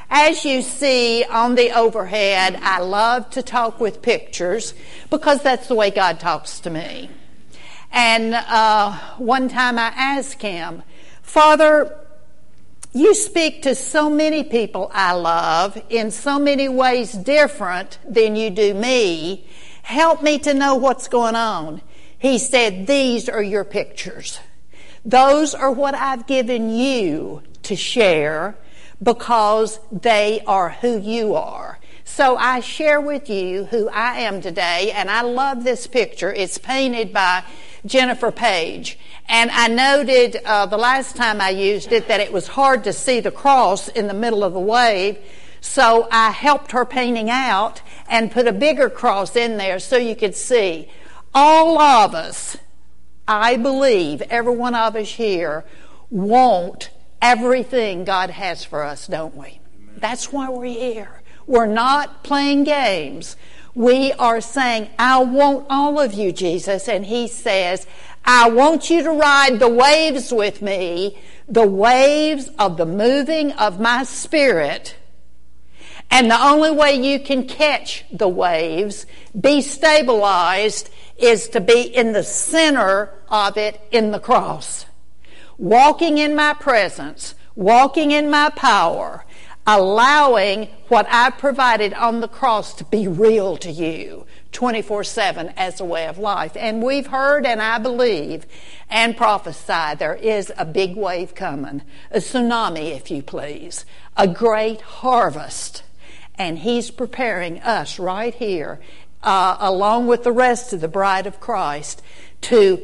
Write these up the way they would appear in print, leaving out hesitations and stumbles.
As you see on the overhead, I love to talk with pictures because that's the way God talks to me. And one time I asked him, Father, you speak to so many people I love in so many ways different than you do me. Help me to know what's going on. He said, these are your pictures. Those are what I've given you to share because they are who you are. So I share with you who I am today, and I love this picture. It's painted by Jennifer Page. And I noted the last time I used it that it was hard to see the cross in the middle of the wave. So I helped her painting out and put a bigger cross in there so you could see. All of us, I believe, every one of us here, want everything God has for us, don't we? That's why we're here. We're not playing games. We are saying, I want all of you, Jesus. And he says, I want you to ride the waves with me, the waves of the moving of my Spirit. And the only way you can catch the waves, be stabilized, is to be in the center of it in the cross. Walking in my presence, walking in my power, allowing what I provided on the cross to be real to you 24/7 as a way of life. And we've heard, and I believe, and prophesy there is a big wave coming, a tsunami, if you please, a great harvest. And he's preparing us right here, along with the rest of the bride of Christ, to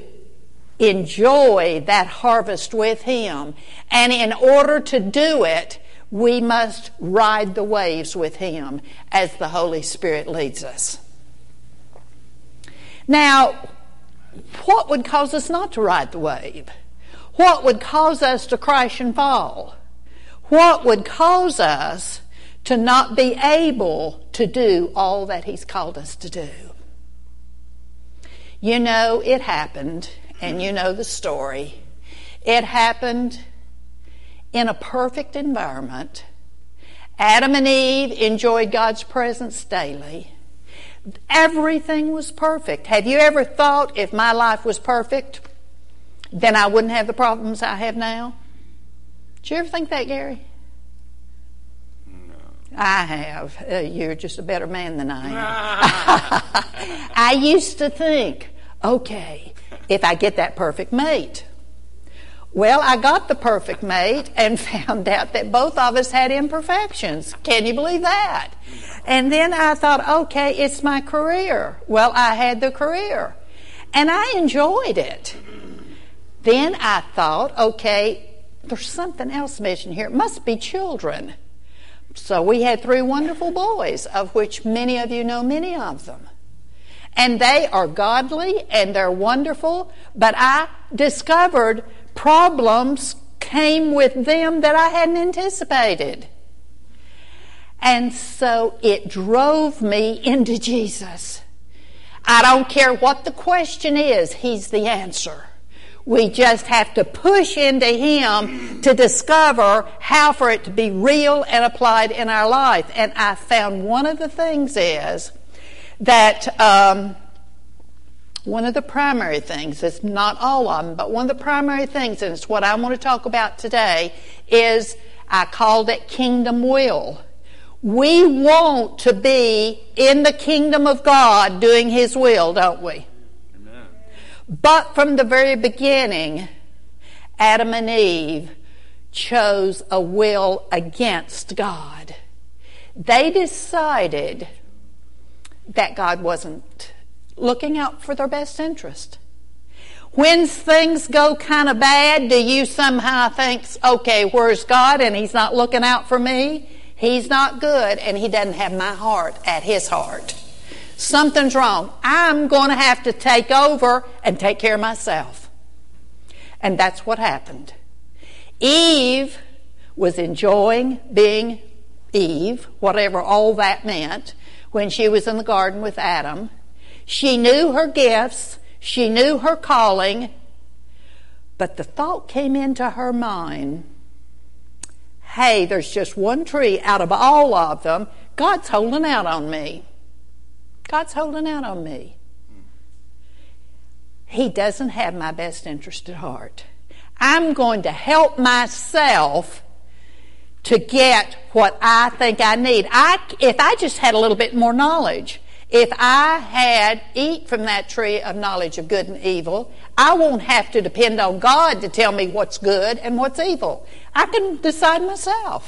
enjoy that harvest with him. And in order to do it, we must ride the waves with him as the Holy Spirit leads us. Now, what would cause us not to ride the wave? What would cause us to crash and fall? What would cause us to not be able to do all that he's called us to do? You know, it happened, and you know the story. It happened in a perfect environment. Adam and Eve enjoyed God's presence daily. Everything was perfect. Have you ever thought, if my life was perfect, then I wouldn't have the problems I have now? Did you ever think that, Gary? I have. You're just a better man than I am. I used to think, okay, if I get that perfect mate. Well, I got the perfect mate and found out that both of us had imperfections. Can you believe that? And then I thought, okay, it's my career. Well, I had the career. And I enjoyed it. Then I thought, okay, there's something else missing here. It must be children. So we had 3 wonderful boys, of which many of you know many of them. And they are godly and they're wonderful, but I discovered problems came with them that I hadn't anticipated. And so it drove me into Jesus. I don't care what the question is, he's the answer. We just have to push into him to discover how for it to be real and applied in our life. And I found one of the things is that one of the primary things, it's not all of them, but one of the primary things, and it's what I want to talk about today, is I called it kingdom will. We want to be in the kingdom of God doing his will, don't we? Amen. But from the very beginning, Adam and Eve chose a will against God. They decided that God wasn't looking out for their best interest. When things go kind of bad, do you somehow think, okay, where's God and he's not looking out for me? He's not good and he doesn't have my heart at his heart. Something's wrong. I'm going to have to take over and take care of myself. And that's what happened. Eve was enjoying being Eve, whatever all that meant, when she was in the garden with Adam. She knew her gifts. She knew her calling. But the thought came into her mind, hey, there's just one tree out of all of them. God's holding out on me. God's holding out on me. He doesn't have my best interest at heart. I'm going to help myself to get what I think I need. If I just had a little bit more knowledge, if I had eat from that tree of knowledge of good and evil, I won't have to depend on God to tell me what's good and what's evil. I can decide myself.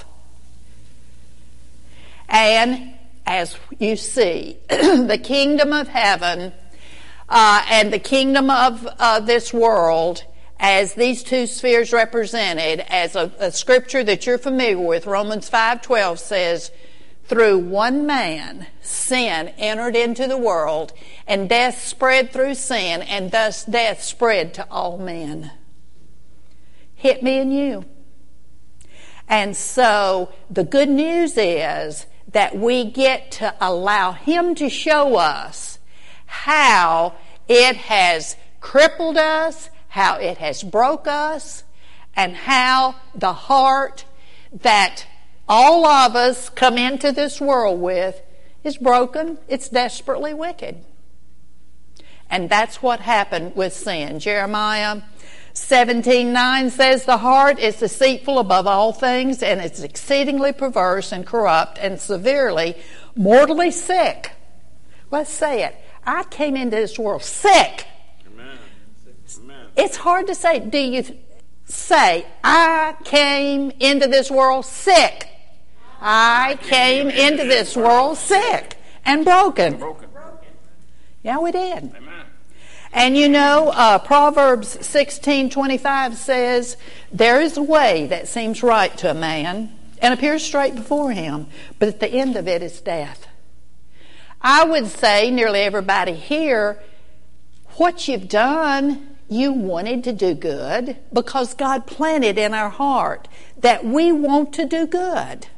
And as you see, the kingdom of heaven and the kingdom of this world, as these two spheres represented, as a scripture that you're familiar with, Romans 5:12 says, through one man, sin entered into the world, and death spread through sin, and thus death spread to all men. Hit me and you. And so the good news is that we get to allow Him to show us how it has crippled us, how it has broke us, and how the heart that all of us come into this world with is broken. It's desperately wicked. And that's what happened with sin. Jeremiah 17:9 says, the heart is deceitful above all things, and it's exceedingly perverse and corrupt and severely, mortally sick. Let's say it. I came into this world sick. Amen. It's hard to say. Do you say, I came into this world sick? I came into this world sick and broken. Yeah, we did. Amen. And you know, Proverbs 16:25 says, there is a way that seems right to a man and appears straight before him, but at the end of it is death. I would say nearly everybody here, what you've done, you wanted to do good because God planted in our heart that we want to do good.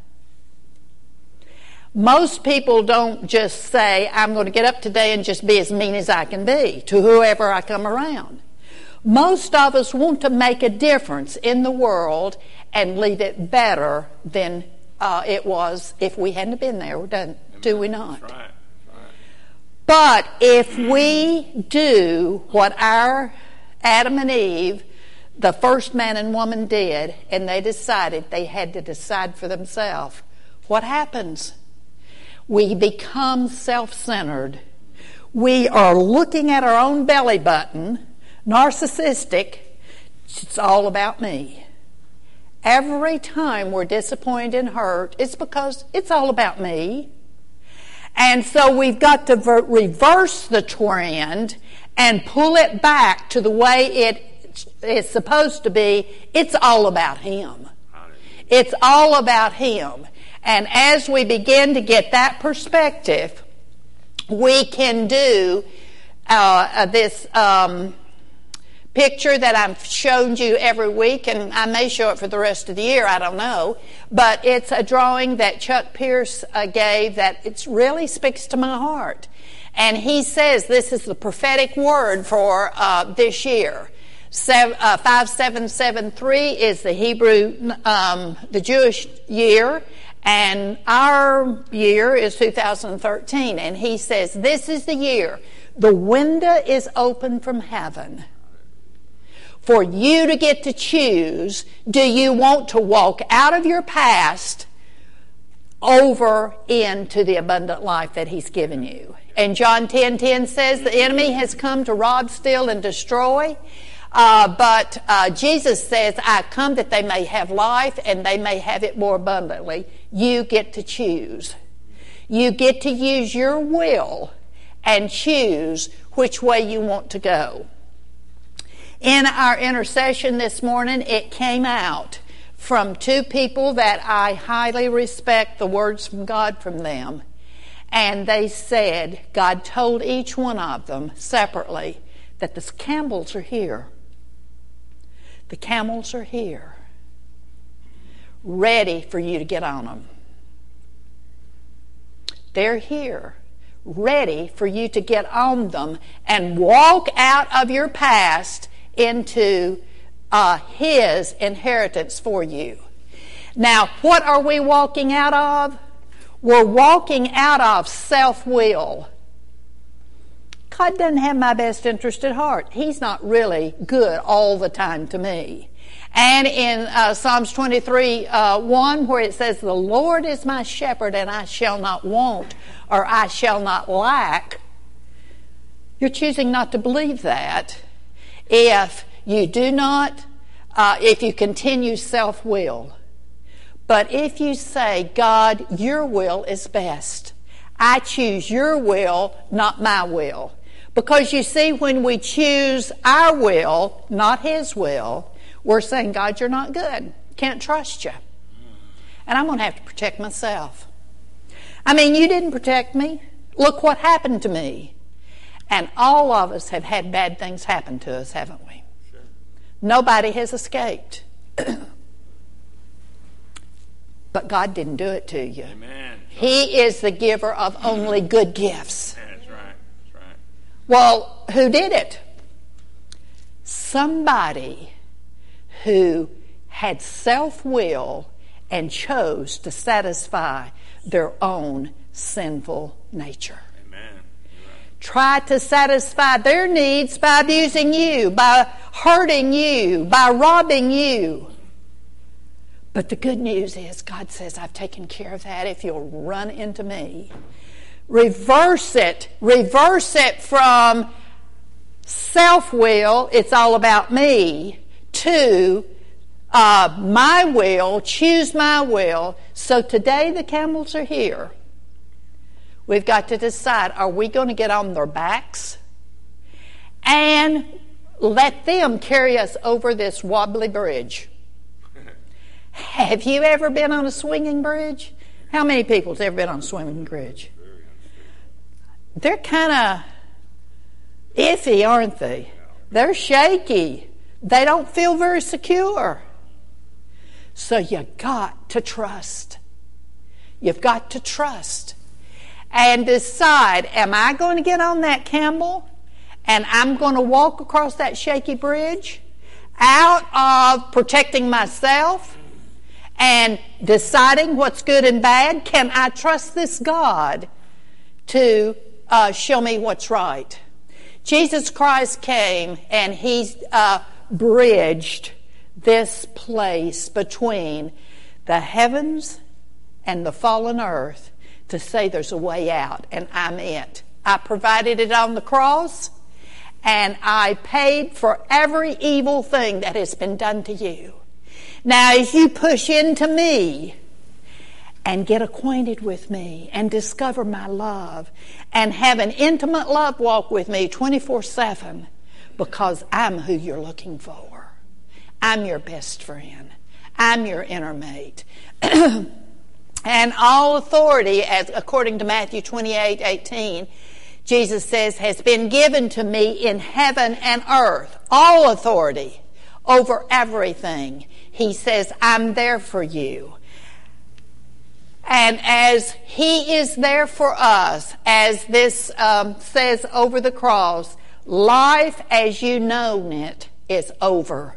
Most people don't just say, I'm going to get up today and just be as mean as I can be to whoever I come around. Most of us want to make a difference in the world and leave it better than it was if we hadn't been there. Do we not? That's right. But if we do what our Adam and Eve, the first man and woman, did, and they decided they had to decide for themselves, what happens? We become self-centered. We are looking at our own belly button, narcissistic. It's all about me. Every time we're disappointed and hurt, it's because it's all about me. And so we've got to reverse the trend and pull it back to the way it is supposed to be. It's all about Him. It's all about Him. And as we begin to get that perspective, we can do this picture that I've shown you every week, and I may show it for the rest of the year, I don't know. But it's a drawing that Chuck Pierce gave that it really speaks to my heart. And he says this is the prophetic word for this year. 5773 is the Hebrew, the Jewish year, and our year is 2013. And he says, this is the year. The window is open from heaven for you to get to choose. Do you want to walk out of your past over into the abundant life that He's given you? And John 10:10 says the enemy has come to rob, steal, and destroy. But Jesus says, I come that they may have life and they may have it more abundantly. You get to choose. You get to use your will and choose which way you want to go. In our intercession this morning, it came out from two people that I highly respect the words from God from them. And they said, God told each one of them separately that the camels are here. The camels are here, ready for you to get on them. They're here, ready for you to get on them and walk out of your past into His inheritance for you. Now, what are we walking out of? We're walking out of self-will. God doesn't have my best interest at heart. He's not really good all the time to me. And in Psalms 23:1, where it says, "The Lord is my shepherd, and I shall not want, or I shall not lack," you're choosing not to believe that if you do not, if you continue self-will. But if you say, "God, your will is best. I choose your will, not my will." Because you see, when we choose our will, not His will, we're saying, "God, you're not good. Can't trust you. And I'm going to have to protect myself. I mean, you didn't protect me. Look what happened to me." And all of us have had bad things happen to us, haven't we? Sure. Nobody has escaped. But God didn't do it to you. Amen. He is the giver of only good gifts. That's right. That's right. Well, who did it? Somebody who had self-will and chose to satisfy their own sinful nature. Amen. Right. Try to satisfy their needs by abusing you, by hurting you, by robbing you. But the good news is God says, "I've taken care of that if you'll run into me." Reverse it. Reverse it from self-will, it's all about me, to my will, choose my will. So today the Campbells are here. We've got to decide, are we going to get on their backs and let them carry us over this wobbly bridge? Have you ever been on a swinging bridge? How many people's ever been on a swinging bridge? They're kind of iffy, aren't they? They're shaky. They don't feel very secure. So you got to trust. You've got to trust. And decide, am I going to get on that camel and I'm going to walk across that shaky bridge out of protecting myself and deciding what's good and bad? Can I trust this God to show me what's right? Jesus Christ came and He bridged this place between the heavens and the fallen earth to say there's a way out, and I'm it. I provided it on the cross, and I paid for every evil thing that has been done to you. Now, as you push into me and get acquainted with me and discover my love and have an intimate love walk with me 24/7, because I'm who you're looking for. I'm your best friend. I'm your inner mate. And all authority, as according to Matthew 28:18, Jesus says, has been given to me in heaven and earth. All authority over everything. He says, I'm there for you. And as He is there for us, as this says over the cross, life as you know it is over.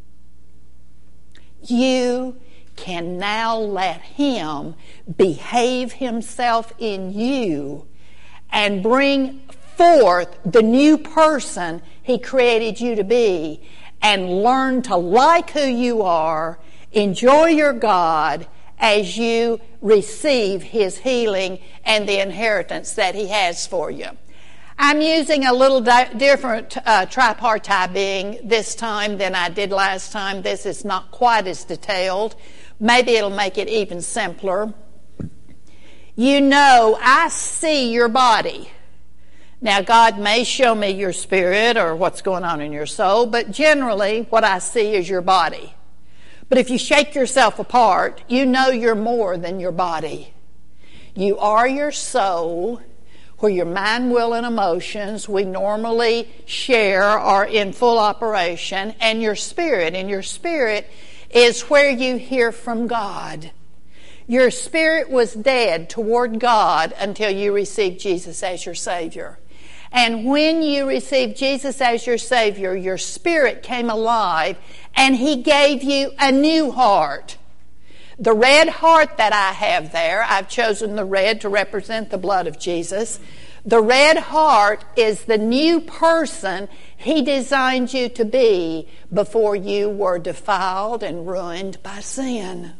You can now let Him behave Himself in you and bring forth the new person He created you to be, and learn to like who you are, enjoy your God as you receive His healing and the inheritance that He has for you. I'm using a little different tripartite being this time than I did last time. This is not quite as detailed. Maybe it'll make it even simpler. You know, I see your body. Now, God may show me your spirit or what's going on in your soul, but generally what I see is your body. But if you shake yourself apart, you know you're more than your body. You are your soul, where your mind, will, and emotions we normally share are in full operation, and your spirit. And your spirit is where you hear from God. Your spirit was dead toward God until you received Jesus as your Savior. And when you received Jesus as your Savior, your spirit came alive, and He gave you a new heart The red heart that I have there, I've chosen the red to represent the blood of Jesus. The red heart is the new person He designed you to be before you were defiled and ruined by sin.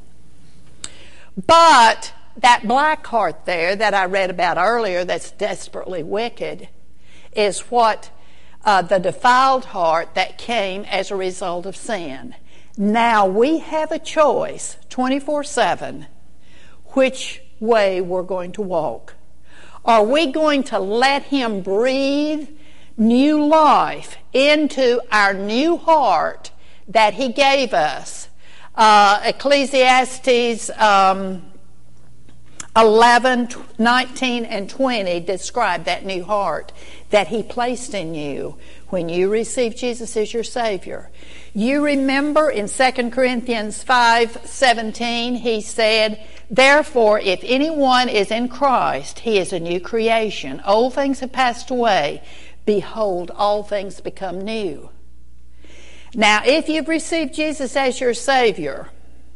But that black heart there that I read about earlier that's desperately wicked is what the defiled heart that came as a result of sin. Now we have a choice 24/7 which way we're going to walk. Are we going to let Him breathe new life into our new heart that He gave us? Ecclesiastes 11, 19, and 20 describe that new heart that He placed in you when you received Jesus as your Savior. You remember in 2 Corinthians 5:17, He said, "Therefore, if anyone is in Christ, he is a new creation. Old things have passed away. Behold, all things become new." Now, if you've received Jesus as your Savior,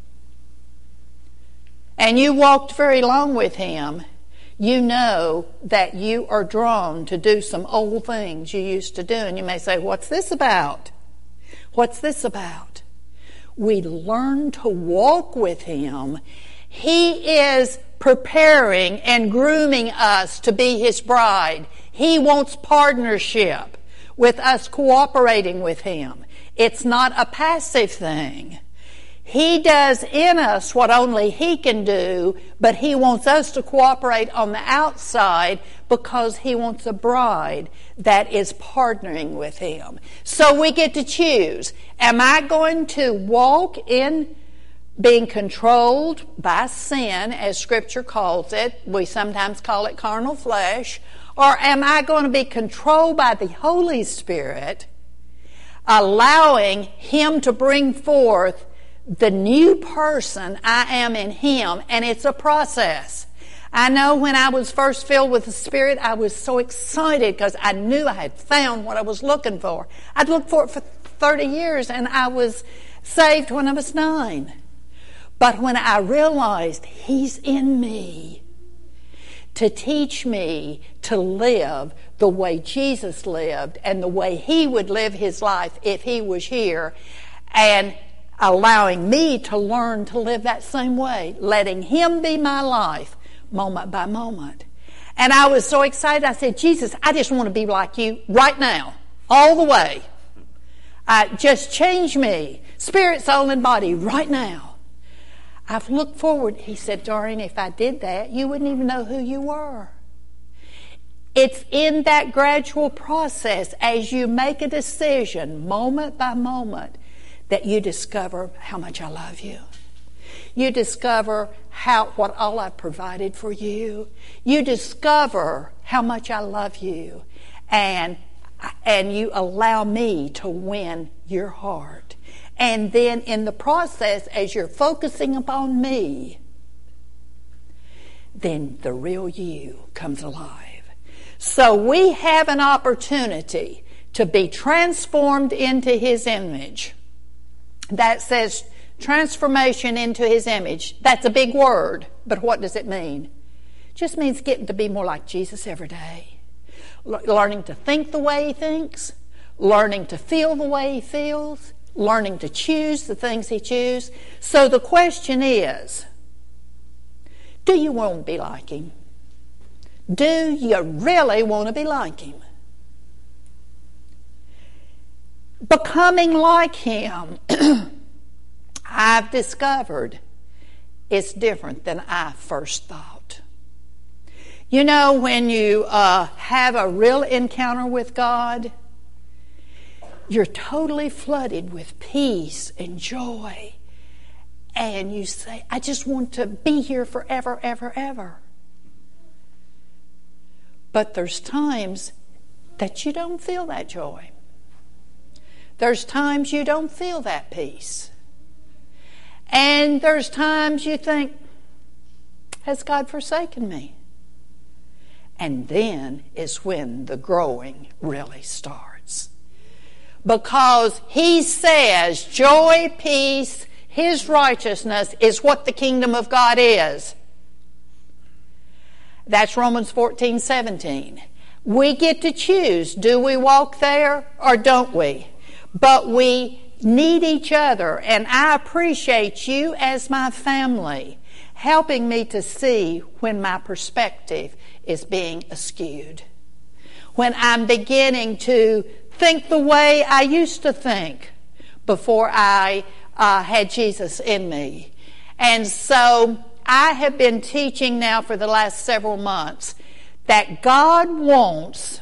and you walked very long with Him, you know that you are drawn to do some old things you used to do. And you may say, what's this about? What's this about? We learn to walk with Him. He is preparing and grooming us to be His bride. He wants partnership with us cooperating with Him. It's not a passive thing. He does in us what only He can do, but He wants us to cooperate on the outside because He wants a bride that is partnering with Him. So we get to choose. Am I going to walk in being controlled by sin, as Scripture calls it? We sometimes call it carnal flesh. Or am I going to be controlled by the Holy Spirit, allowing Him to bring forth the new person I am in Him? And it's a process. I know when I was first filled with the Spirit, I was so excited because I knew I had found what I was looking for. I'd looked for it for 30 years and I was saved when I was 9. But when I realized He's in me to teach me to live the way Jesus lived and the way He would live His life if He was here, and allowing me to learn to live that same way, letting Him be my life moment by moment. And I was so excited, I said, Jesus, I just want to be like You right now, all the way. Just change me, spirit, soul, and body right now. I've looked forward. He said, Doreen, if I did that, you wouldn't even know who you were. It's in that gradual process as you make a decision, moment by moment, that you discover how much I love you. You discover what all I've provided for you. You discover how much I love you. And you allow me to win your heart. And then in the process, as you're focusing upon me, then the real you comes alive. So we have an opportunity to be transformed into His image. That says transformation into His image. That's a big word, but what does it mean? It just means getting to be more like Jesus every day. Learning to think the way He thinks, learning to feel the way He feels, learning to choose the things He chooses. So the question is, do you want to be like Him? Do you really want to be like Him? Becoming like Him, I've discovered, is different than I first thought. You know, when you have a real encounter with God, you're totally flooded with peace and joy. And you say, I just want to be here forever, ever, ever. But there's times that you don't feel that joy. There's times you don't feel that peace. And there's times you think, has God forsaken me? And then is when the growing really starts. Because He says joy, peace, His righteousness is what the kingdom of God is. That's Romans 14:17. We get to choose. Do we walk there or don't we? But we need each other, and I appreciate you as my family helping me to see when my perspective is being askewed. When I'm beginning to think the way I used to think before I had Jesus in me. And so I have been teaching now for the last several months that God wants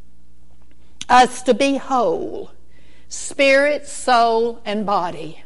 us to be whole, spirit, soul, and body.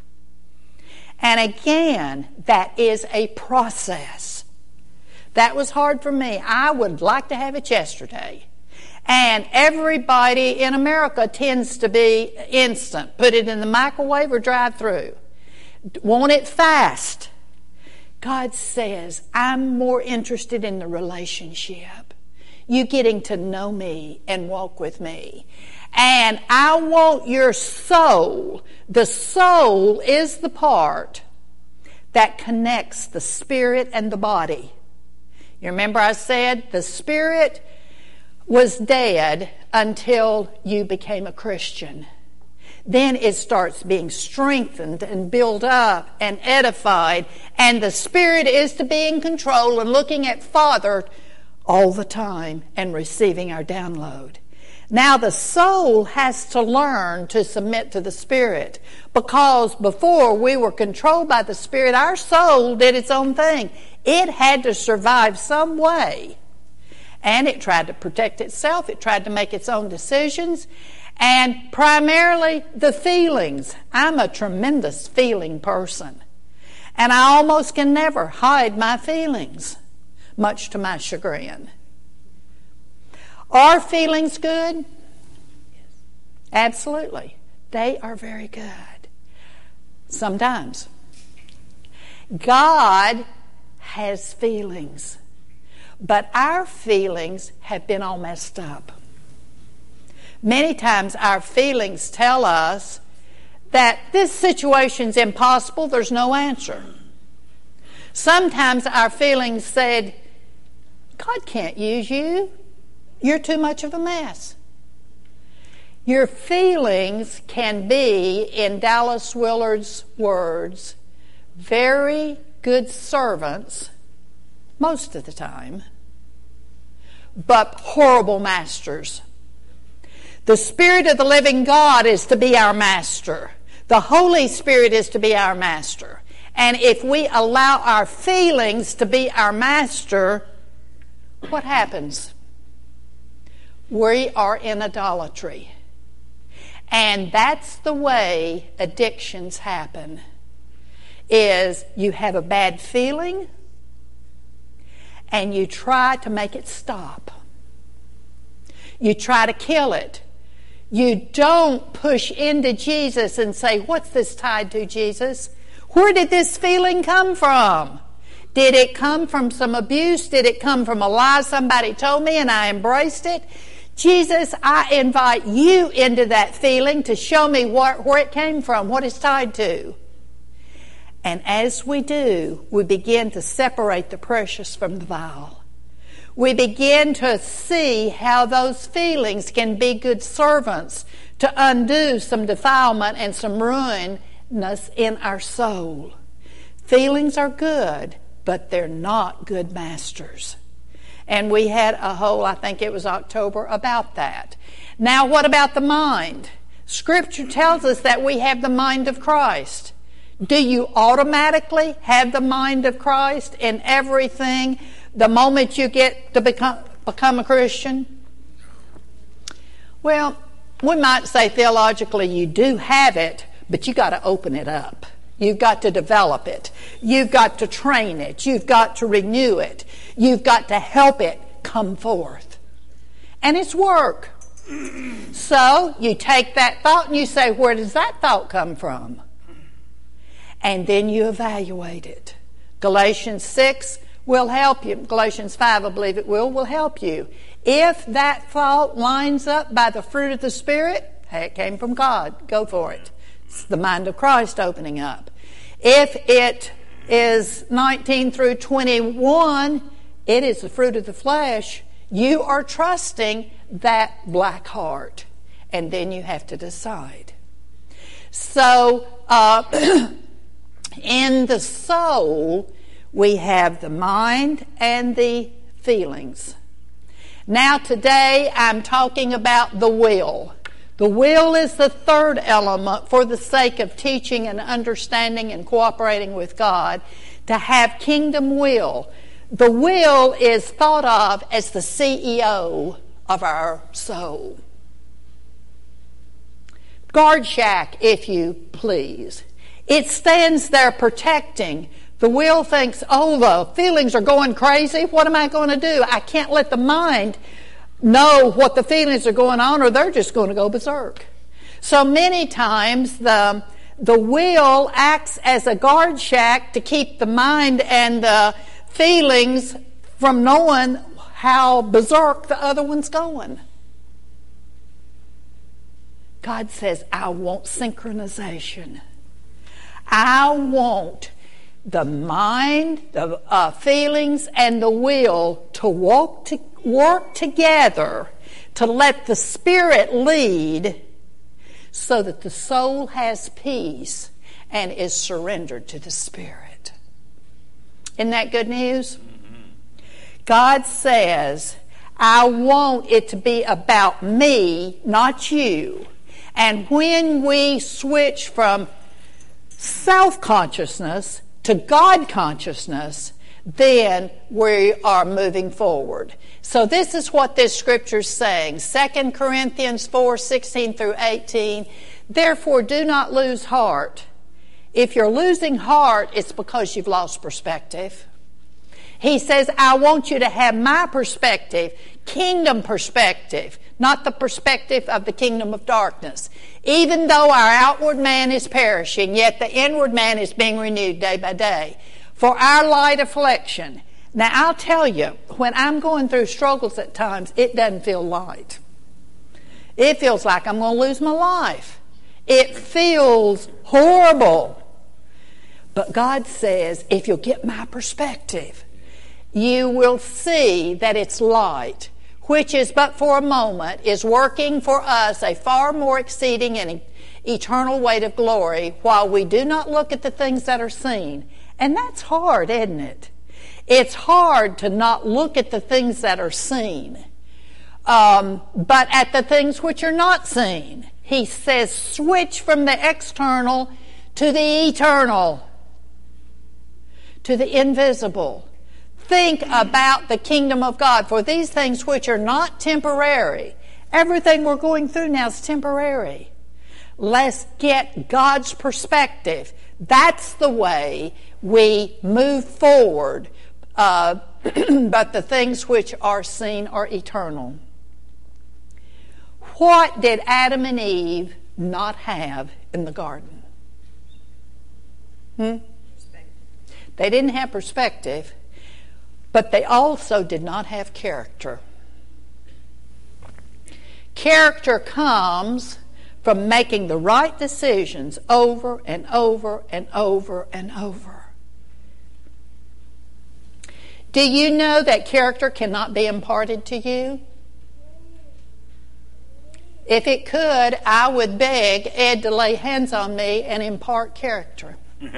And again, that is a process. That was hard for me. I would like to have it yesterday. And everybody in America tends to be instant. Put it in the microwave or drive through. Want it fast. God says, I'm more interested in the relationship. You getting to know me and walk with me. And I want your soul. The soul is the part that connects the spirit and the body. You remember I said the spirit was dead until you became a Christian. Then it starts being strengthened and built up and edified, and the spirit is to be in control and looking at Father all the time and receiving our download. Now the soul has to learn to submit to the spirit, because before we were controlled by the spirit, our soul did its own thing. It had to survive some way. And it tried to protect itself. It tried to make its own decisions. And primarily the feelings. I'm a tremendous feeling person. And I almost can never hide my feelings, much to my chagrin. Are feelings good? Absolutely. They are very good. Sometimes. God has feelings. But our feelings have been all messed up. Many times our feelings tell us that this situation's impossible, there's no answer. Sometimes our feelings said, God can't use you. You're too much of a mess. Your feelings can be, in Dallas Willard's words, very good servants most of the time, but horrible masters. The Spirit of the living God is to be our master. The Holy Spirit is to be our master. And if we allow our feelings to be our master, what happens? We are in idolatry. And that's the way addictions happen. Is you have a bad feeling and you try to make it stop. You try to kill it. You don't push into Jesus and say, what's this tied to, Jesus? Where did this feeling come from? Did it come from some abuse? Did it come from a lie somebody told me and I embraced it? Jesus, I invite you into that feeling to show me where it came from, what it's tied to. And as we do, we begin to separate the precious from the vile. We begin to see how those feelings can be good servants to undo some defilement and some ruinness in our soul. Feelings are good, but they're not good masters. And we had a whole, I think it was October, about that. Now, what about the mind? Scripture tells us that we have the mind of Christ. Do you automatically have the mind of Christ in everything the moment you get to become a Christian? Well, we might say theologically you do have it, but you got to open it up. You've got to develop it. You've got to train it. You've got to renew it. You've got to help it come forth. And it's work. So you take that thought and you say, where does that thought come from? And then you evaluate it. Galatians 6 will help you. Galatians 5, I believe it will help you. If that thought lines up by the fruit of the Spirit, hey, it came from God. Go for it. It's the mind of Christ opening up. If it is 19 through 21, it is the fruit of the flesh. You are trusting that black heart. And then you have to decide. So, in the soul, we have the mind and the feelings. Now today, I'm talking about the will. The will is the third element for the sake of teaching and understanding and cooperating with God, to have kingdom will. The will is thought of as the CEO of our soul. Guard shack, if you please. It stands there protecting. The will thinks, oh, the feelings are going crazy. What am I going to do? I can't let the mind know what the feelings are going on, or they're just going to go berserk. So many times the will acts as a guard shack to keep the mind and the feelings from knowing how berserk the other one's going. God says, I want synchronization. I want the mind, the feelings, and the will to work together to let the Spirit lead so that the soul has peace and is surrendered to the Spirit. Isn't that good news? God says, I want it to be about me, not you. And when we switch from self-consciousness to God consciousness, then we are moving forward. So this is what this scripture is saying. 2 Corinthians 4:16 through 18. Therefore, do not lose heart. If you're losing heart, it's because you've lost perspective. He says, I want you to have my perspective, kingdom perspective, not the perspective of the kingdom of darkness. Even though our outward man is perishing, yet the inward man is being renewed day by day. For our light affliction. Now, I'll tell you, when I'm going through struggles at times, it doesn't feel light. It feels like I'm going to lose my life. It feels horrible. But God says, if you'll get my perspective, you will see that it's light, which is but for a moment, is working for us a far more exceeding and eternal weight of glory, while we do not look at the things that are seen. And that's hard, isn't it? It's hard to not look at the things that are seen, but at the things which are not seen. He says, switch from the external to the eternal, to the invisible. Think about the kingdom of God, for these things which are not temporary. Everything we're going through now is temporary. Let's get God's perspective. That's the way we move forward. But the things which are seen are eternal. What did Adam and Eve not have in the garden? They didn't have perspective. But they also did not have character. Character comes from making the right decisions over and over and over and over. Do you know that character cannot be imparted to you? If it could, I would beg Ed to lay hands on me and impart character.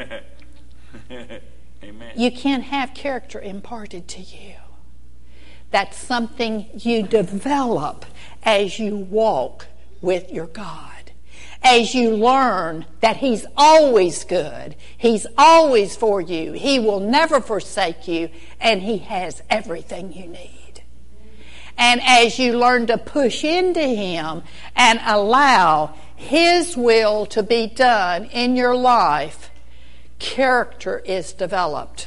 Amen. You can't have character imparted to you. That's something you develop as you walk with your God. As you learn that He's always good. He's always for you. He will never forsake you. And He has everything you need. And as you learn to push into Him and allow His will to be done in your life, character is developed.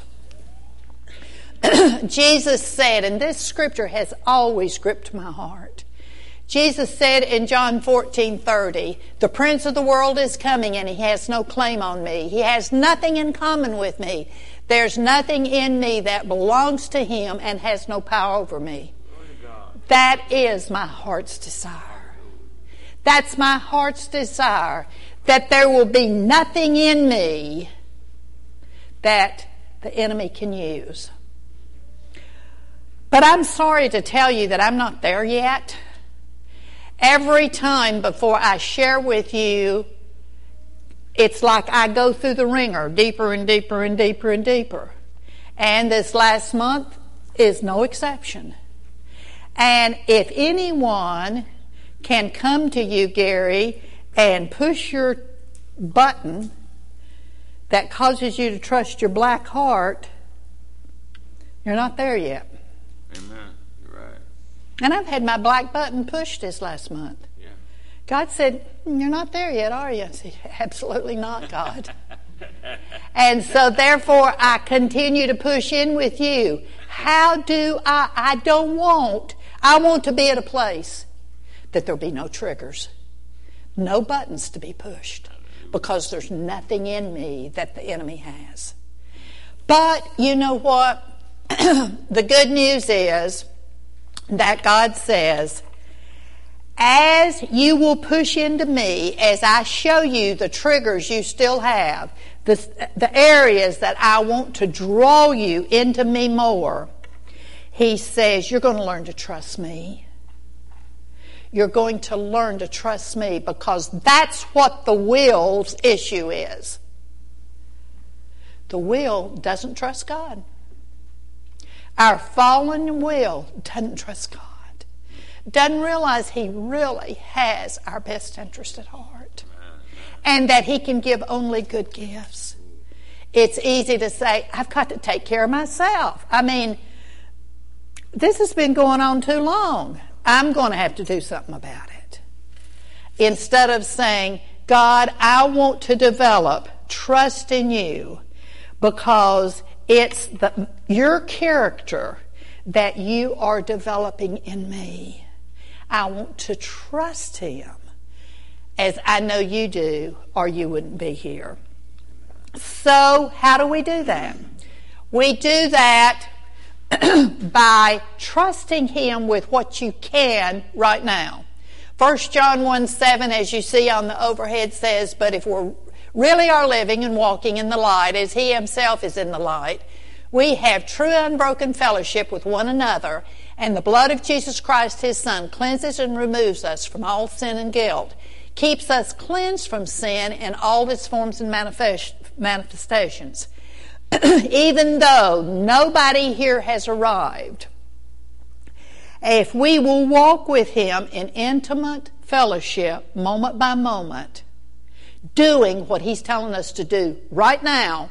Jesus said, and this scripture has always gripped my heart. Jesus said in John 14:30, the prince of the world is coming and he has no claim on me. He has nothing in common with me. There's nothing in me that belongs to him and has no power over me. That is my heart's desire. That's my heart's desire, that there will be nothing in me that the enemy can use. But I'm sorry to tell you that I'm not there yet. Every time before I share with you, it's like I go through the ringer, deeper and deeper and deeper and deeper. And this last month is no exception. And if anyone can come to you, Gary, and push your button that causes you to trust your black heart, you're not there yet. Amen. You're right. And I've had my black button pushed this last month. Yeah. God said, you're not there yet, are you? I said, absolutely not, God. And so therefore I continue to push in with you. How do I want to be at a place that there'll be no triggers, no buttons to be pushed, because there's nothing in me that the enemy has. But you know what? The good news is that God says, as you will push into me, as I show you the triggers you still have, the areas that I want to draw you into me more, He says, you're going to learn to trust me. You're going to learn to trust me, because that's what the will's issue is. The will doesn't trust God. Our fallen will doesn't trust God. Doesn't realize He really has our best interest at heart. And that He can give only good gifts. It's easy to say, I've got to take care of myself. I mean, this has been going on too long. I'm going to have to do something about it. Instead of saying, God, I want to develop trust in you, because it's your character that you are developing in me. I want to trust Him as I know you do, or you wouldn't be here. So how do we do that? We do that by trusting Him with what you can right now. 1 John 1:7, as you see on the overhead, says, but if we really are living and walking in the light, as He Himself is in the light, we have true unbroken fellowship with one another, and the blood of Jesus Christ, His Son, cleanses and removes us from all sin and guilt, keeps us cleansed from sin in all its forms and manifestations. Even though nobody here has arrived, if we will walk with Him in intimate fellowship, moment by moment, doing what He's telling us to do right now,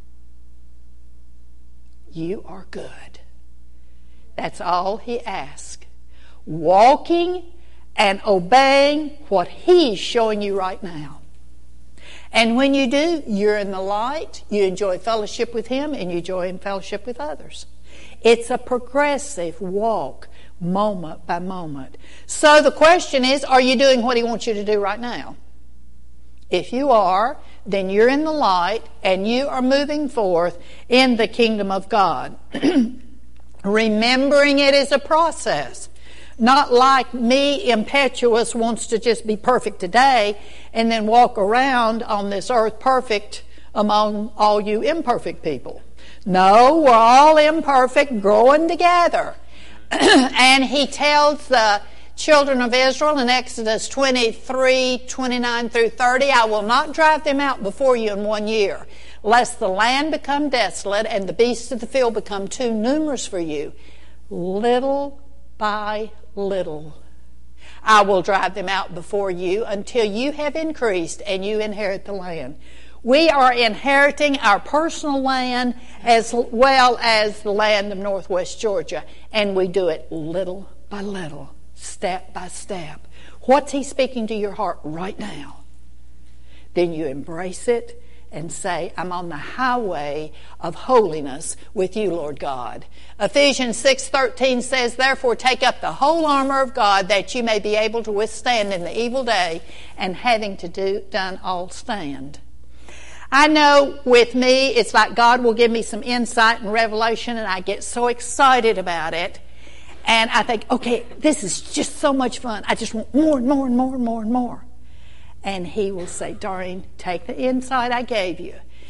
you are good. That's all He asks. Walking and obeying what He's showing you right now. And when you do, you're in the light, you enjoy fellowship with Him, and you enjoy fellowship with others. It's a progressive walk, moment by moment. So the question is, are you doing what He wants you to do right now? If you are, then you're in the light, and you are moving forth in the kingdom of God. Remembering it is a process. Not like me, impetuous, wants to just be perfect today and then walk around on this earth perfect among all you imperfect people. No, we're all imperfect, growing together. And He tells the children of Israel in Exodus 23:29 through 30, I will not drive them out before you in 1 year, lest the land become desolate and the beasts of the field become too numerous for you. Little by little, I will drive them out before you until you have increased and you inherit the land. We are inheriting our personal land as well as the land of Northwest Georgia, and we do it little by little, step by step. What's He speaking to your heart right now? Then you embrace it and say, I'm on the highway of holiness with you, Lord God. Ephesians 6:13 says, therefore take up the whole armor of God, that you may be able to withstand in the evil day, and having done all stand. I know with me, it's like God will give me some insight and revelation, and I get so excited about it. And I think, okay, this is just so much fun. I just want more and more and more and more and more. And He will say, Doreen, take the insight I gave you.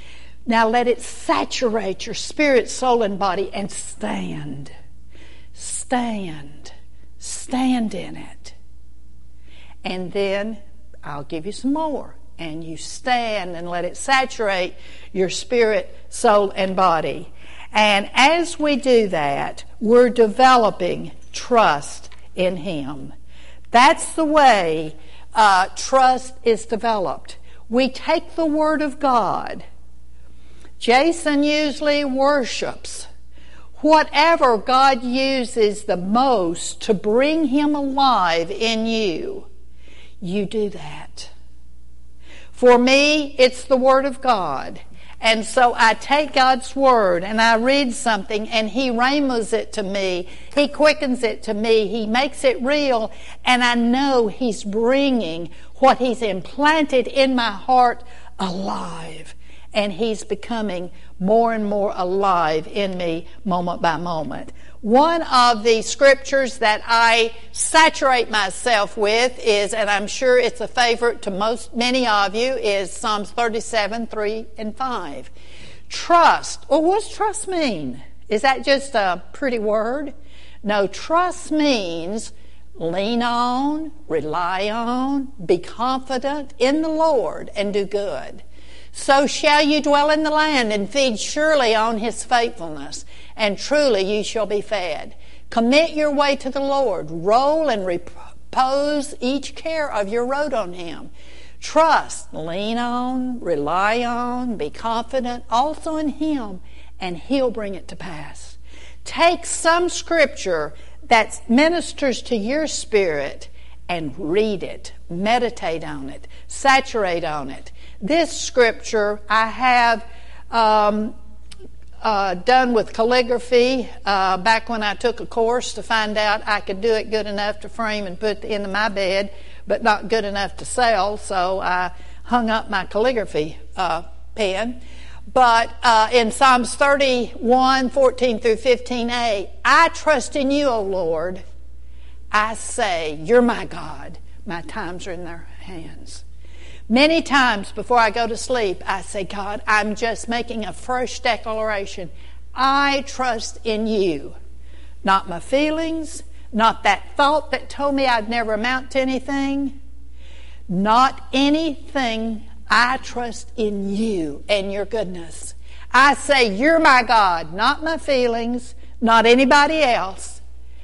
Now let it saturate your spirit, soul, and body, and stand. Stand. Stand in it. And then I'll give you some more. And you stand and let it saturate your spirit, soul, and body. And as we do that, we're developing trust in Him. That's the way trust is developed. We take the Word of God. Jason usually worships whatever God uses the most to bring Him alive in you. You do that. For me, it's the Word of God. And so I take God's Word and I read something and He rhemas it to me. He quickens it to me. He makes it real. And I know He's bringing what He's implanted in my heart alive. And He's becoming more and more alive in me moment by moment. One of the scriptures that I saturate myself with is, and I'm sure it's a favorite to many of you, is Psalms 37, 3 and 5. Trust. Well, what does trust mean? Is that just a pretty word? No, trust means lean on, rely on, be confident in the Lord, and do good. So shall you dwell in the land and feed surely on His faithfulness, and truly you shall be fed. Commit your way to the Lord. Roll and repose each care of your road on Him. Trust, lean on, rely on, be confident also in Him, and He'll bring it to pass. Take some scripture that ministers to your spirit and read it, meditate on it, saturate on it. This scripture I have done with calligraphy back when I took a course to find out I could do it good enough to frame and put into my bed, but not good enough to sell, so I hung up my calligraphy pen. But in Psalms 31, 14 through 15a, I trust in you, O Lord. I say, you're my God. My times are in their hands. Many times before I go to sleep, I say, God, I'm just making a fresh declaration. I trust in you. Not my feelings, not that thought that told me I'd never amount to anything, not anything. I trust in you and your goodness. I say, you're my God, not my feelings, not anybody else.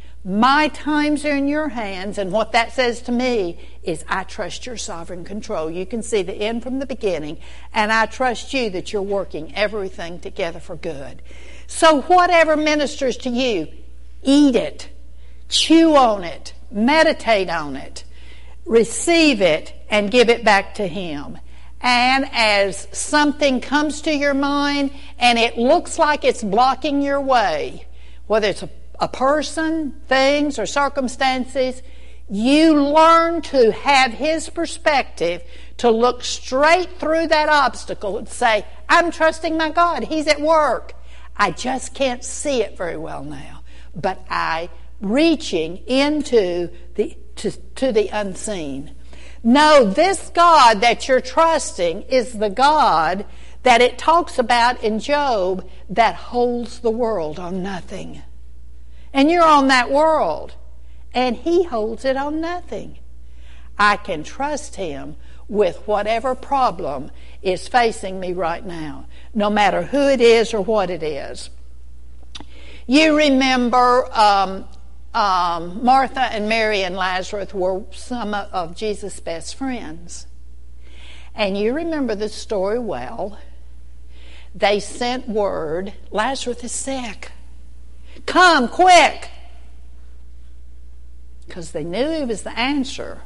My times are in your hands, and what that says to me is I trust your sovereign control. You can see the end from the beginning, and I trust you that you're working everything together for good. So whatever ministers to you, eat it, chew on it, meditate on it, receive it, and give it back to Him. And as something comes to your mind and it looks like it's blocking your way, whether it's a person, things, or circumstances, you learn to have His perspective, to look straight through that obstacle and say, I'm trusting my God. He's at work. I just can't see it very well now, but I'm reaching into to the unseen. No, this God that you're trusting is the God that it talks about in Job that holds the world on nothing. And you're on that world, and He holds it on nothing. I can trust Him with whatever problem is facing me right now, no matter who it is or what it is. You remember Martha and Mary and Lazarus were some of Jesus' best friends. And you remember the story well. They sent word, Lazarus is sick. Come, quick! Because they knew He was the answer.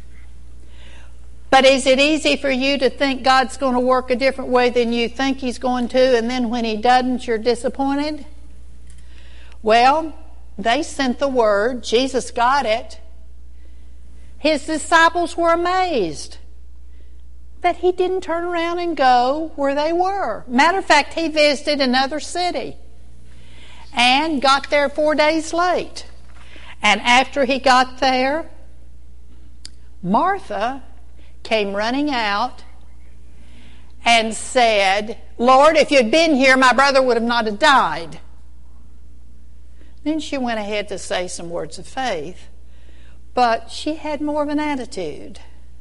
But is it easy for you to think God's going to work a different way than you think He's going to, and then when He doesn't, you're disappointed? Well, they sent the word. Jesus got it. His disciples were amazed that He didn't turn around and go where they were. Matter of fact, He visited another city and got there 4 days late. And after He got there, Martha came running out and said, Lord, if you'd been here, my brother would have not have died. Then she went ahead to say some words of faith, but she had more of an attitude.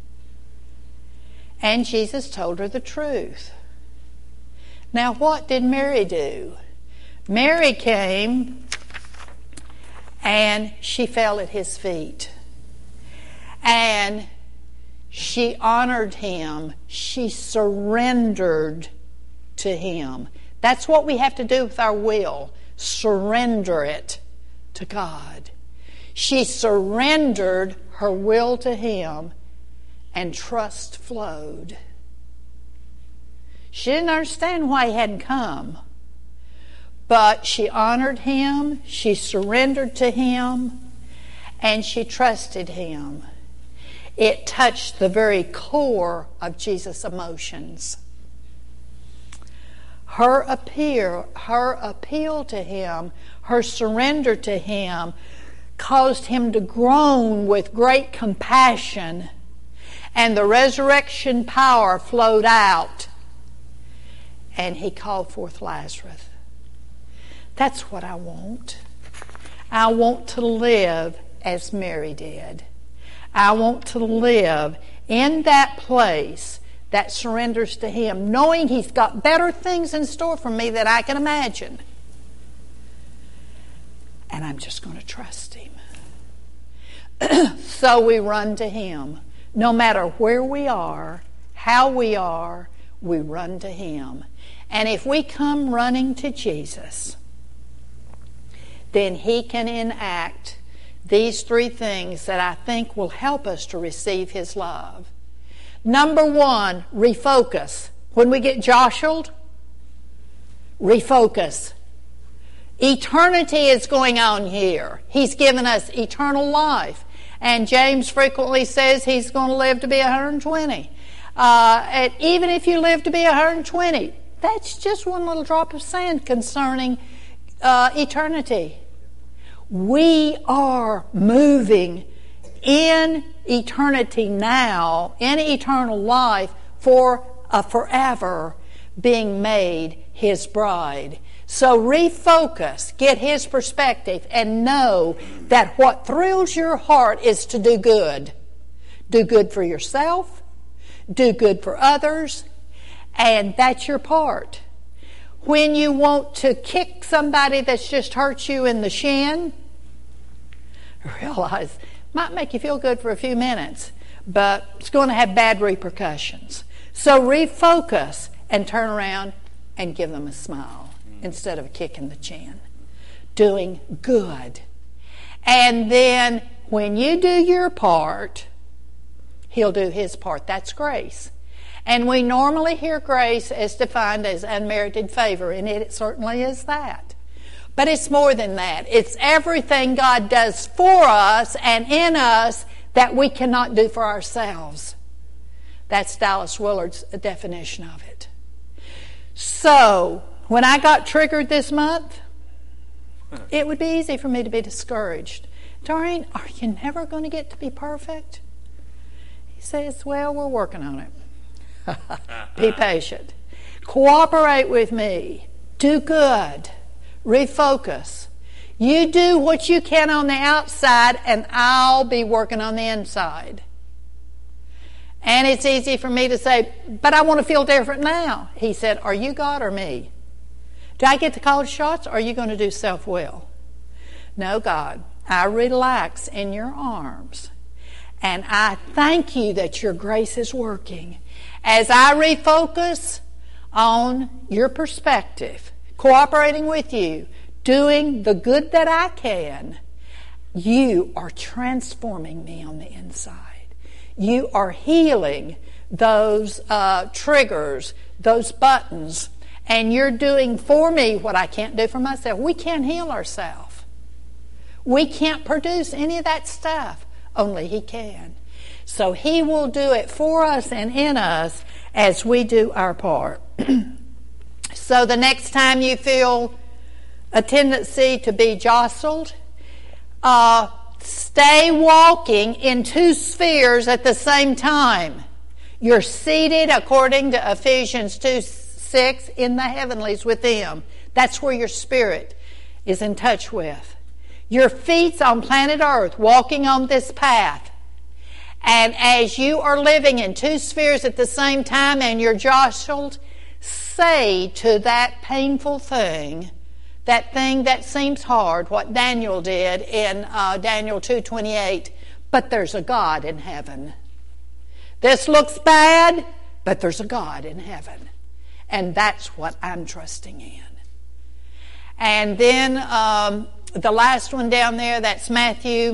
And Jesus told her the truth. Now, what did Mary do? Mary came and she fell at his feet. And she honored him. She surrendered to him. That's what we have to do with our will. Surrender it to God. She surrendered her will to him, and trust flowed. She didn't understand why he hadn't come, but she honored him, she surrendered to him, and she trusted him. It touched the very core of Jesus' emotions. Her appeal to him, her surrender to him, caused him to groan with great compassion, and the resurrection power flowed out, and he called forth Lazarus. That's what I want. I want to live as Mary did. I want to live in that place that surrenders to him, knowing he's got better things in store for me than I can imagine. And I'm just going to trust him. So we run to him. No matter where we are, how we are, we run to him. And if we come running to Jesus, then he can enact these three things that I think will help us to receive his love. Number one, refocus. When we get jostled, refocus. Eternity is going on here. He's given us eternal life. And James frequently says he's going to live to be 120. And even if you live to be 120, that's just one little drop of sand concerning eternity. We are moving in eternity now, in eternal life, for a forever, being made his bride. So refocus, get his perspective, and know that what thrills your heart is to do good. Do good for yourself, do good for others, and that's your part. When you want to kick somebody that's just hurt you in the shin, realize it might make you feel good for a few minutes, but it's going to have bad repercussions. So refocus and turn around and give them a smile instead of a kick in the chin. Doing good. And then when you do your part, he'll do his part. That's grace. And we normally hear grace as defined as unmerited favor, and it certainly is that. But it's more than that. It's everything God does for us and in us that we cannot do for ourselves. That's Dallas Willard's definition of it. So, when I got triggered this month, it would be easy for me to be discouraged. Doreen, are you never going to get to be perfect? He says, well, we're working on it. Be patient. Cooperate with me. Do good. Refocus. You do what you can on the outside, and I'll be working on the inside. And it's easy for me to say, but I want to feel different now. He said, are you God or me? Do I get to call the shots, or are you going to do self-will? No, God, I relax in your arms. And I thank you that your grace is working. As I refocus on your perspective, cooperating with you, doing the good that I can, you are transforming me on the inside. You are healing those triggers, those buttons, and you're doing for me what I can't do for myself. We can't heal ourselves. We can't produce any of that stuff. Only he can. So he will do it for us and in us as we do our part. So the next time you feel a tendency to be jostled, stay walking in two spheres at the same time. You're seated, according to Ephesians 2:6, in the heavenlies with Him. That's where your spirit is in touch with. Your feet's on planet Earth, walking on this path. And as you are living in two spheres at the same time and you're jostled, say to that painful thing, that thing that seems hard, what Daniel did in Daniel 2:28, but there's a God in heaven. This looks bad, but there's a God in heaven. And that's what I'm trusting in. And then the last one down there, that's Matthew,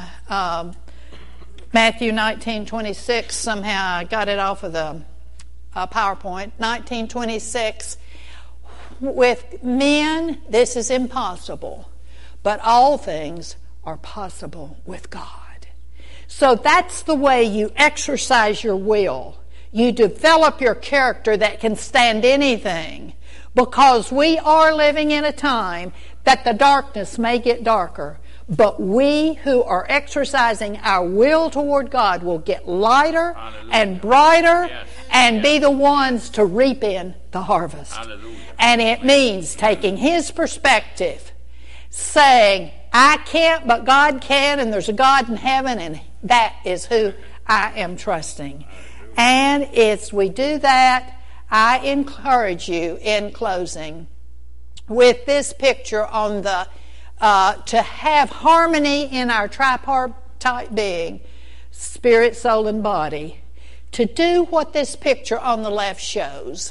Matthew 19:26. Somehow I got it off of the PowerPoint. 19:26. With men, this is impossible, but all things are possible with God. So that's the way you exercise your will. You develop your character that can stand anything, because we are living in a time that the darkness may get darker, but we who are exercising our will toward God will get lighter Hallelujah. and brighter, Yes. and be the ones to reap in the harvest. Hallelujah. And it means taking His perspective, saying, I can't, but God can, and there's a God in heaven, and that is who I am trusting. And as we do that, I encourage you in closing with this picture on the to have harmony in our tripartite being, spirit, soul, and body, to do what this picture on the left shows.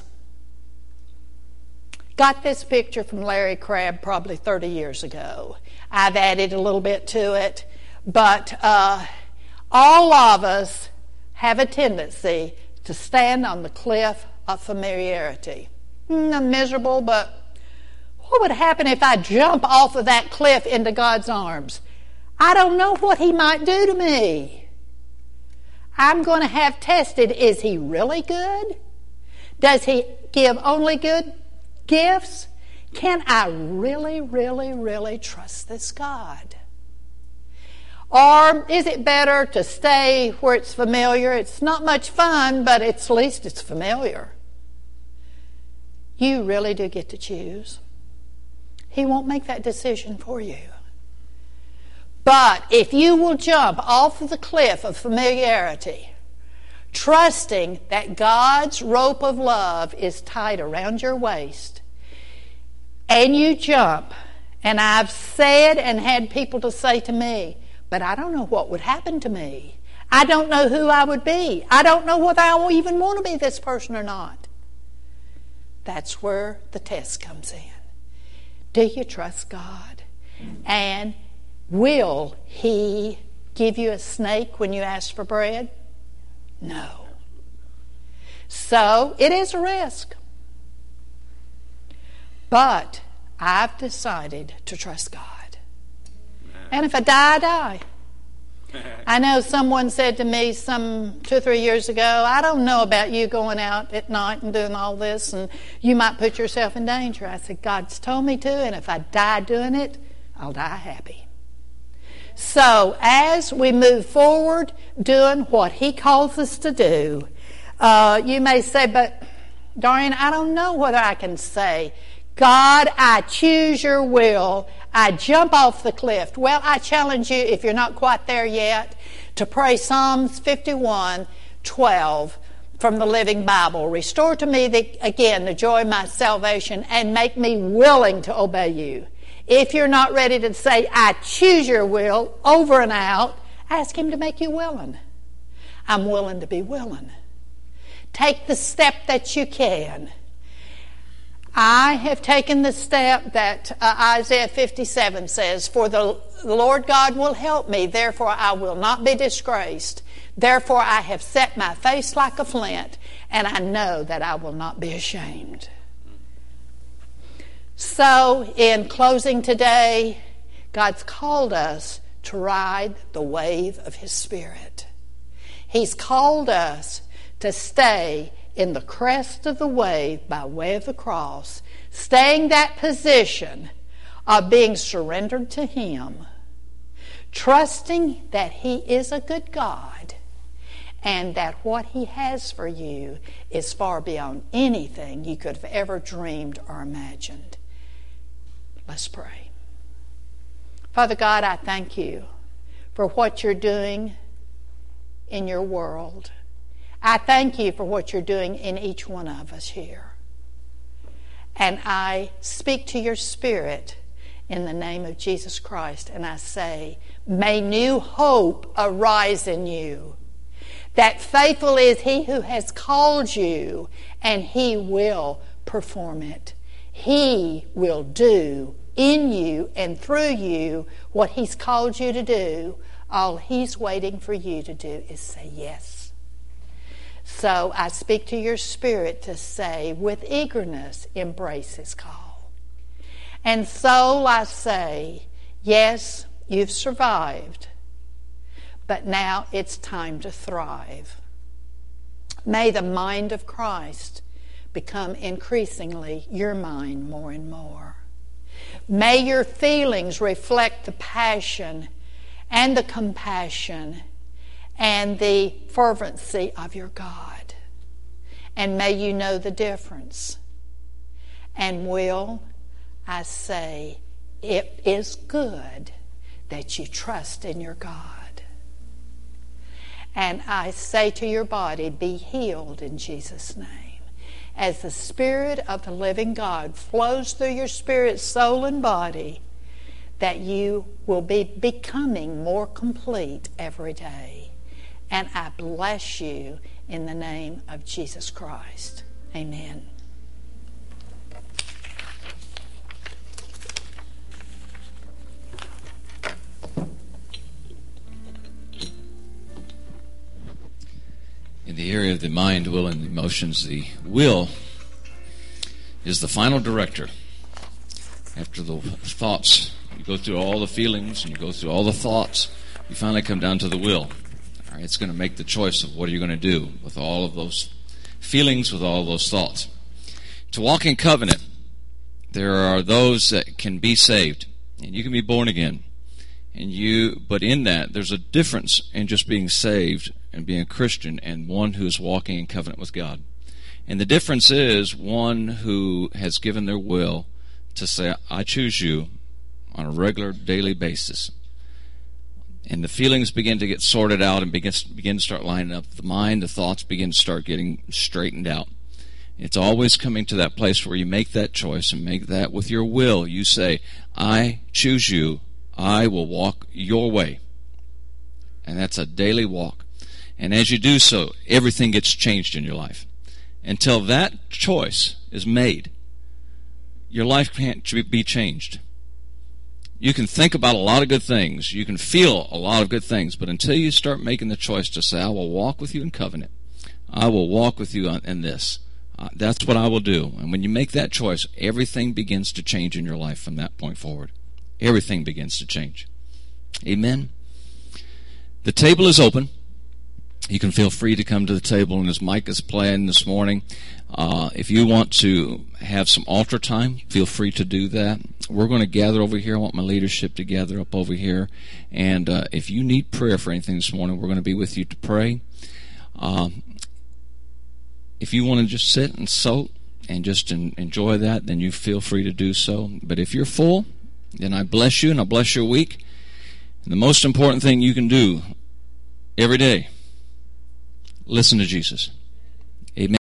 Got this picture from Larry Crabb probably 30 years ago. I've added a little bit to it, but all of us have a tendency to stand on the cliff of familiarity. I'm miserable, but what would happen if I jump off of that cliff into God's arms? I don't know what He might do to me. I'm going to have tested, is He really good? Does He give only good gifts? Can I really, really, really trust this God? Or is it better to stay where it's familiar? It's not much fun, but at least it's familiar. You really do get to choose. He won't make that decision for you. But if you will jump off of the cliff of familiarity, trusting that God's rope of love is tied around your waist, and you jump, and I've said and had people to say to me, but I don't know what would happen to me. I don't know who I would be. I don't know whether I will even want to be this person or not. That's where the test comes in. Do you trust God? And will He give you a snake when you ask for bread? No. So it is a risk. But I've decided to trust God. And if I die, I die. I know someone said to me some 2 or 3 years ago, I don't know about you going out at night and doing all this, and you might put yourself in danger. I said, God's told me to, and if I die doing it, I'll die happy. So as we move forward doing what He calls us to do, you may say, but Dorian, I don't know whether I can say, God, I choose your will. I jump off the cliff. Well, I challenge you, if you're not quite there yet, to pray Psalms 51:12 from the Living Bible. Restore to me again the joy of my salvation and make me willing to obey you. If you're not ready to say, I choose your will over and out, ask Him to make you willing. I'm willing to be willing. Take the step that you can. I have taken the step that Isaiah 57 says, for the Lord God will help me, therefore I will not be disgraced. Therefore I have set my face like a flint, and I know that I will not be ashamed. So, in closing today, God's called us to ride the wave of His Spirit. He's called us to stay in the crest of the wave by way of the cross, staying that position of being surrendered to Him, trusting that He is a good God, and that what He has for you is far beyond anything you could have ever dreamed or imagined. Let's pray. Father God, I thank you for what you're doing in your world. I thank you for what you're doing in each one of us here. And I speak to your spirit in the name of Jesus Christ, and I say, may new hope arise in you, that faithful is He who has called you, and He will perform it. He will do in you and through you what He's called you to do. All He's waiting for you to do is say yes. So I speak to your spirit to say, with eagerness, embrace His call. And soul, I say, yes, you've survived, but now it's time to thrive. May the mind of Christ become increasingly your mind more and more. May your feelings reflect the passion and the compassion and the fervency of your God. And may you know the difference. And will, I say, it is good that you trust in your God. And I say to your body, be healed in Jesus' name. As the Spirit of the living God flows through your spirit, soul, and body, that you will be becoming more complete every day. And I bless you in the name of Jesus Christ. Amen. In the area of the mind, will, and emotions, the will is the final director. After the thoughts, you go through all the feelings and you go through all the thoughts, you finally come down to the will. All right, it's going to make the choice of what are you going to do with all of those feelings, with all of those thoughts. To walk in covenant, there are those that can be saved, and you can be born again. But in that, there's a difference in just being saved and being a Christian and one who is walking in covenant with God. And the difference is one who has given their will to say, I choose you on a regular daily basis. And the feelings begin to get sorted out and begin to start lining up. The mind, the thoughts begin to start getting straightened out. It's always coming to that place where you make that choice and make that with your will. You say, I choose you. I will walk your way. And that's a daily walk. And as you do so, everything gets changed in your life. Until that choice is made, your life can't be changed. You can think about a lot of good things. You can feel a lot of good things. But until you start making the choice to say, I will walk with you in covenant. I will walk with you in this. That's what I will do. And when you make that choice, everything begins to change in your life from that point forward. Everything begins to change. Amen. The table is open. You can feel free to come to the table, and as Mike is playing this morning, if you want to have some altar time, feel free to do that. We're going to gather over here. I want my leadership to gather up over here. And if you need prayer for anything this morning, we're going to be with you to pray. If you want to just sit and soak and just enjoy that, then you feel free to do so. But if you're full, then I bless you and I bless your week. And the most important thing you can do every day, listen to Jesus. Amen.